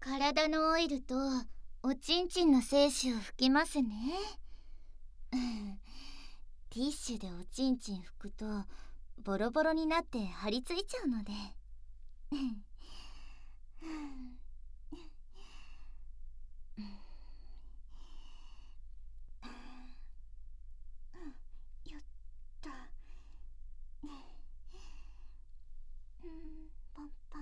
体のオイルとおちんちんの精子を拭きますね。ティッシュでおちんちん拭くとボロボロになって張り付いちゃうので。よった。パンパン。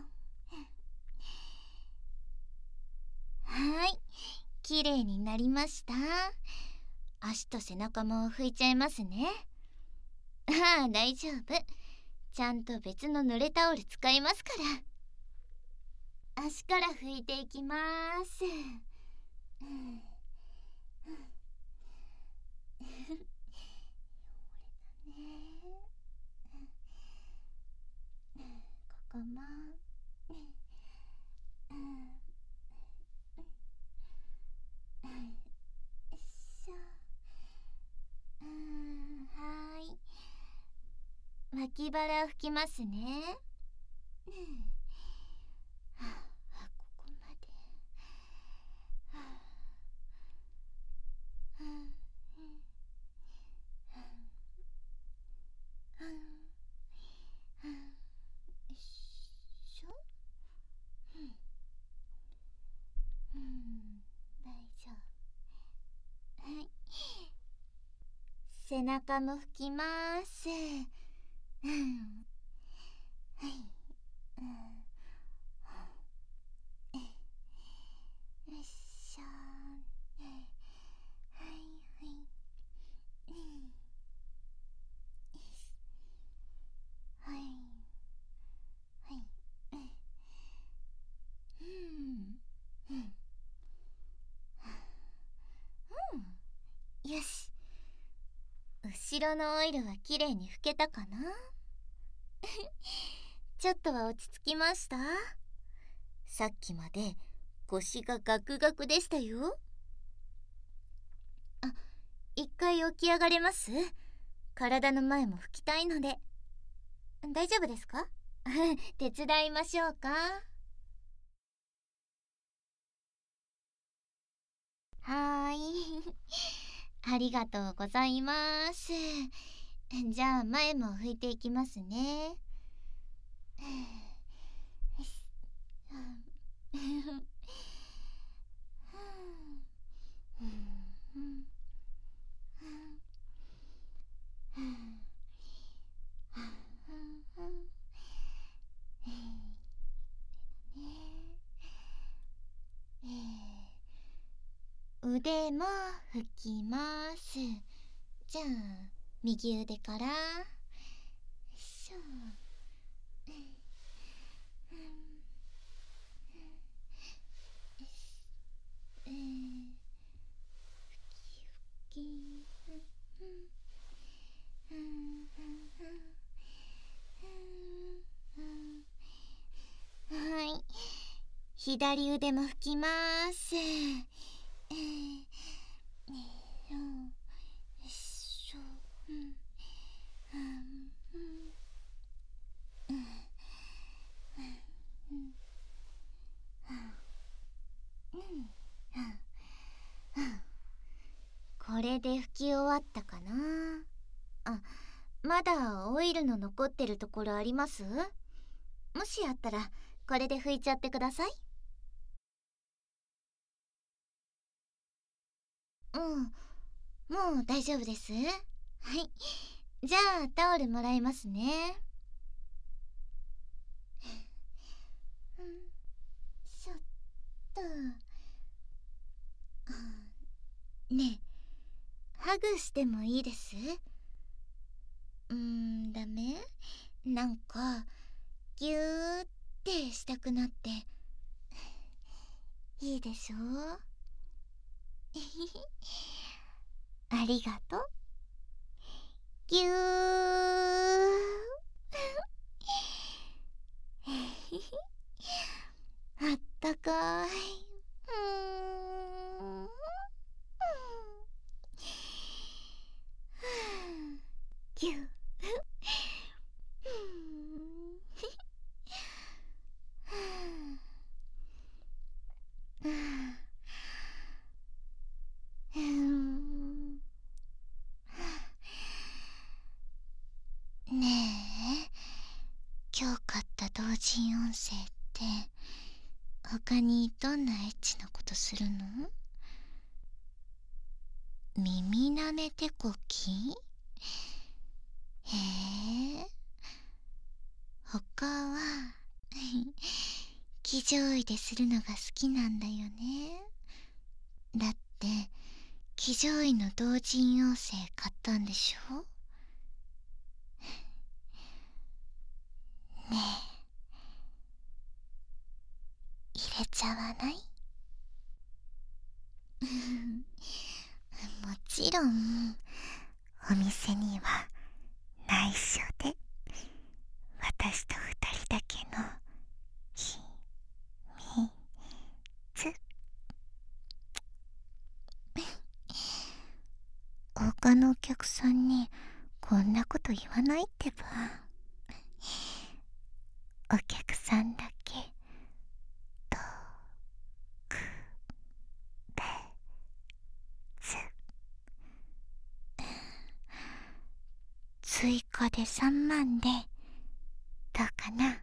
はい、きれいになりました。足と背中も拭いちゃいますね。ああ、大丈夫。ちゃんと別の濡れタオル使いますから。足から拭いていきます。ここも。よいしょ。はい。脇腹を拭きますね。ここまで。よいしょ。大丈夫。はい。背中も拭きます。はい。よいしょ。はいはい。はい。はい。よし。後ろのオイルはきれいに拭けたかな。ちょっとは落ち着きました？さっきまで腰がガクガクでしたよ。あ、一回起き上がれます？体の前も拭きたいので。大丈夫ですか？手伝いましょうか？はーい。ありがとうございます。じゃあ前も拭いていきますね。腕も拭きます。じゃあ右腕から。よいしょ。拭きはい。左腕も拭きます。よいしょ。これで拭き終わったかな。あ、まだオイルの残ってるところあります？もしあったらこれで拭いちゃってください。うん、もう大丈夫です。はい。じゃあタオルもらいますね。ちょっと。ねえ、ハグしてもいいです？ダメ？なんかギューってしたくなって。いいでしょ？ありがとう。ぎゅー。あったかい。ぎゅー。 生って他にどんなエッチなことするの？耳なめ手こき？へえ。他は騎乗位でするのが好きなんだよね。だって騎乗位の同人妖精買ったんでしょ？ねえ、入れちゃわない？もちろんお店には内緒で、私と二人だけの秘密。他のお客さんにこんなこと言わないってば。お客さんだけ特別。追加で3万でどうかな？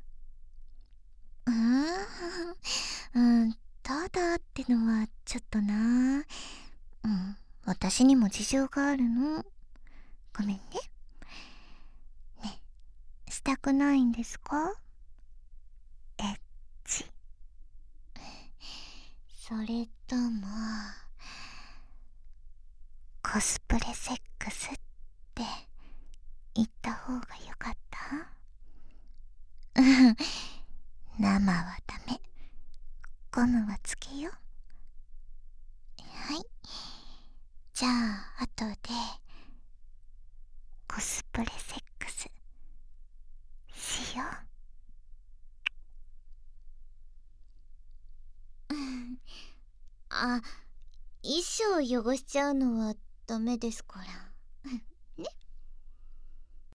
ただってのはちょっとな。私にも事情があるの。ごめんね。ね、したくないんですか？エッチ。それともコスプレセックスって言った方がよかった？生はダメ。ゴムはつけよ。はい。じゃあ後でコスプレセックスしよう。あ、衣装汚しちゃうのはダメですから。